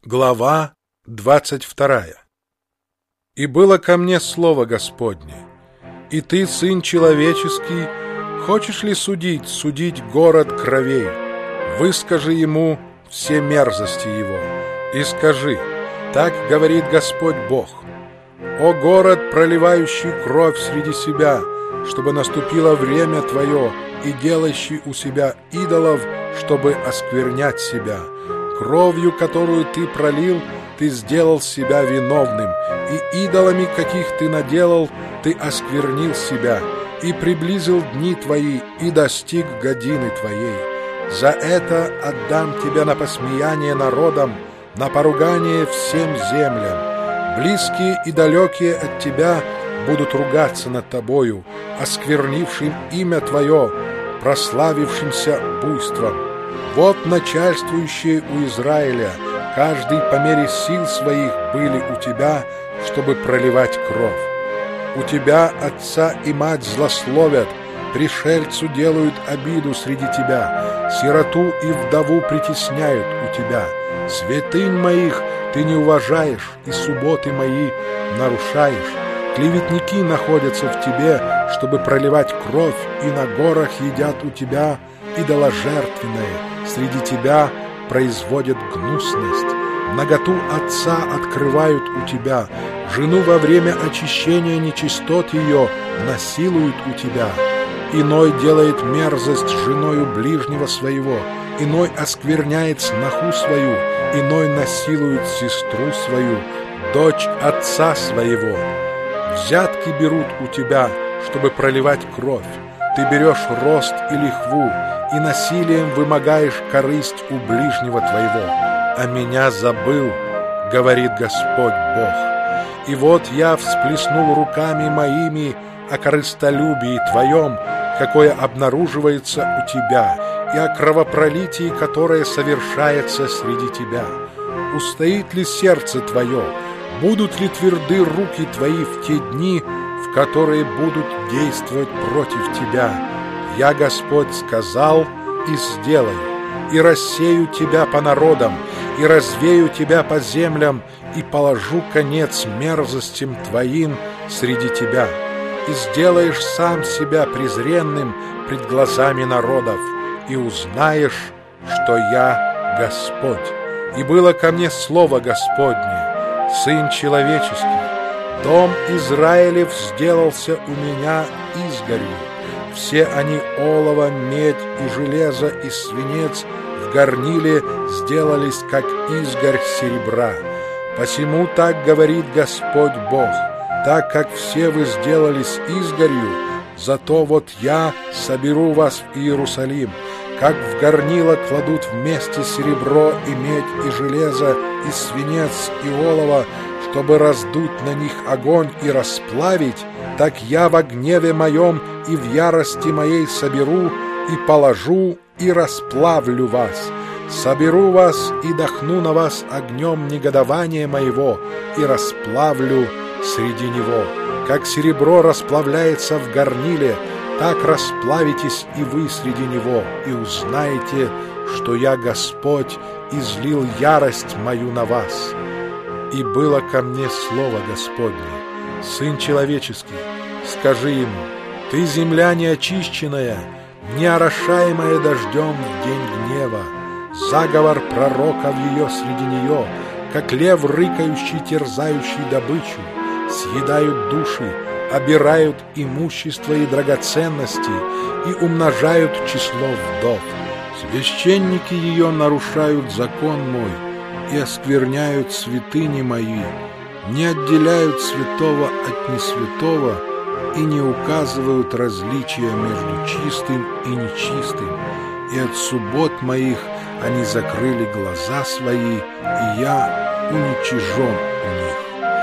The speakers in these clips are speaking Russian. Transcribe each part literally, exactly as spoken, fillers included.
Глава двадцать вторая. «И было ко мне слово Господне, и ты, сын человеческий, хочешь ли судить, судить город кровей? Выскажи ему все мерзости его, и скажи: так говорит Господь Бог: о город, проливающий кровь среди себя, чтобы наступило время твое, и делающий у себя идолов, чтобы осквернять себя. Кровью, которую ты пролил, ты сделал себя виновным, и идолами, каких ты наделал, ты осквернил себя, и приблизил дни твои, и достиг годины твоей. За это отдам тебя на посмеяние народам, на поругание всем землям. Близкие и далекие от тебя будут ругаться над тобою, осквернившим имя твое, прославившимся буйством. Вот начальствующие у Израиля, каждый по мере сил своих были у тебя, чтобы проливать кровь. У тебя отца и мать злословят, пришельцу делают обиду среди тебя, сироту и вдову притесняют у тебя. Святынь моих ты не уважаешь, и субботы мои нарушаешь. Клеветники находятся в тебе, чтобы проливать кровь, и на горах едят у тебя идоложертвенное, среди тебя производят гнусность. Наготу отца открывают у тебя, жену во время очищения нечистот ее насилуют у тебя. Иной делает мерзость женою ближнего своего, иной оскверняет сноху свою, иной насилует сестру свою, дочь отца своего. Взятки берут у тебя, чтобы проливать кровь. Ты берешь рост и лихву, и насилием вымогаешь корысть у ближнего твоего. А меня забыл, говорит Господь Бог. И вот я всплеснул руками моими о корыстолюбии твоем, какое обнаруживается у тебя, и о кровопролитии, которое совершается среди тебя. Устоит ли сердце твое? Будут ли тверды руки твои в те дни, в которые будут действовать против тебя? Я, Господь, сказал и сделаю, и рассею тебя по народам, и развею тебя по землям, и положу конец мерзостям твоим среди тебя. И сделаешь сам себя презренным пред глазами народов, и узнаешь, что я Господь. И было ко мне слово Господне: Сын человеческий, дом Израилев сделался у меня изгорью. Все они олово, медь и железо, и свинец в горниле сделались, как изгорь серебра. Посему так говорит Господь Бог: так как все вы сделались изгорью, зато вот я соберу вас в Иерусалим, как в горнило кладут вместе серебро и медь и железо, и свинец и олово, чтобы раздуть на них огонь и расплавить, так я во гневе моем и в ярости моей соберу и положу и расплавлю вас. Соберу вас и дохну на вас огнем негодования моего и расплавлю среди него. Как серебро расплавляется в горниле, так расплавитесь и вы среди него, и узнаете, что я Господь излил ярость мою на вас. И было ко мне слово Господне: Сын человеческий, скажи ему: ты земля неочищенная, не орошаемая дождем в день гнева. Заговор пророков ее среди нее, как лев рыкающий, терзающий добычу. Съедают души, обирают имущество и драгоценности и умножают число вдов. Священники ее нарушают закон мой и оскверняют святыни мои, не отделяют святого от несвятого и не указывают различия между чистым и нечистым. И от суббот моих они закрыли глаза свои, и я уничижен у них.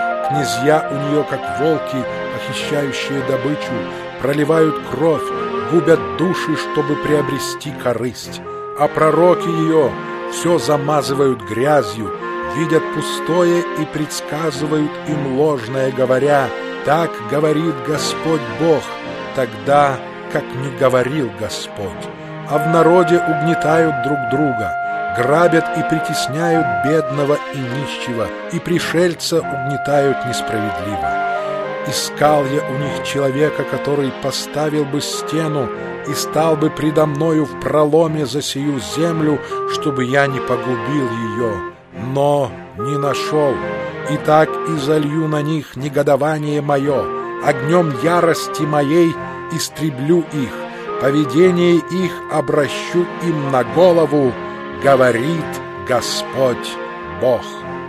Князья у нее, как волки, похищающие добычу, проливают кровь, губят души, чтобы приобрести корысть. А пророки ее все замазывают грязью, видят пустое и предсказывают им ложное, говоря: так говорит Господь Бог, тогда, как не говорил Господь. А в народе угнетают друг друга, грабят и притесняют бедного и нищего, и пришельца угнетают несправедливо. Искал я у них человека, который поставил бы стену и стал бы предо мною в проломе за сию землю, чтобы я не погубил ее, но не нашел. И так и залью на них негодование мое, огнем ярости моей истреблю их, поведение их обращу им на голову, говорит Господь Бог».